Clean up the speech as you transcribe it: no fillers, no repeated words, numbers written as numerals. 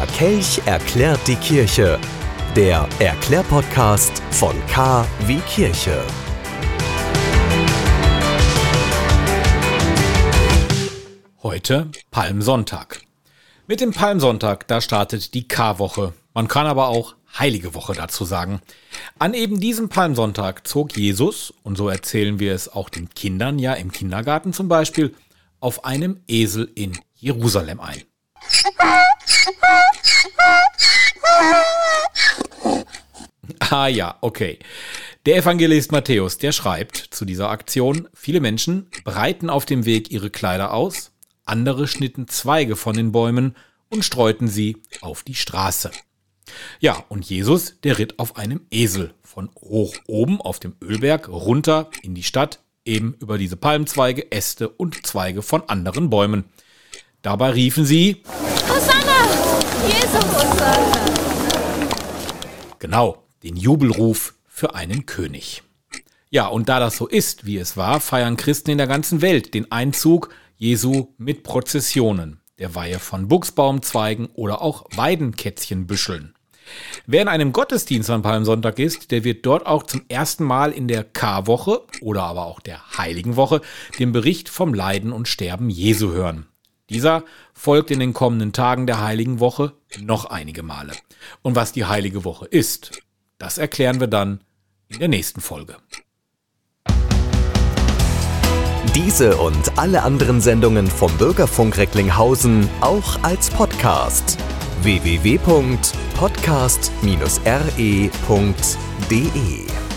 Kelch erklärt die Kirche. Der Erklärpodcast von K wie Kirche. Heute Palmsonntag. Mit dem Palmsonntag, da startet die Karwoche. Man kann aber auch Heilige Woche dazu sagen. An eben diesem Palmsonntag zog Jesus, und so erzählen wir es auch den Kindern, ja im Kindergarten zum Beispiel, auf einem Esel in Jerusalem ein. Ah ja, okay. Der Evangelist Matthäus, der schreibt zu dieser Aktion: Viele Menschen breiten auf dem Weg ihre Kleider aus, andere schnitten Zweige von den Bäumen und streuten sie auf die Straße. Ja, und Jesus, der ritt auf einem Esel von hoch oben auf dem Ölberg runter in die Stadt, eben über diese Palmzweige, Äste und Zweige von anderen Bäumen. Dabei riefen sie: Hosanna! Jesus, Hosanna! Genau, den Jubelruf für einen König. Ja, und da das so ist, wie es war, feiern Christen in der ganzen Welt den Einzug Jesu mit Prozessionen, der Weihe von Buchsbaumzweigen oder auch Weidenkätzchenbüscheln. Wer in einem Gottesdienst am Palmsonntag ist, der wird dort auch zum ersten Mal in der Karwoche oder aber auch der Heiligen Woche den Bericht vom Leiden und Sterben Jesu hören. Dieser folgt in den kommenden Tagen der Heiligen Woche noch einige Male. Und was die Heilige Woche ist, das erklären wir dann in der nächsten Folge. Diese und alle anderen Sendungen vom Bürgerfunk Recklinghausen auch als Podcast. www.podcast-re.de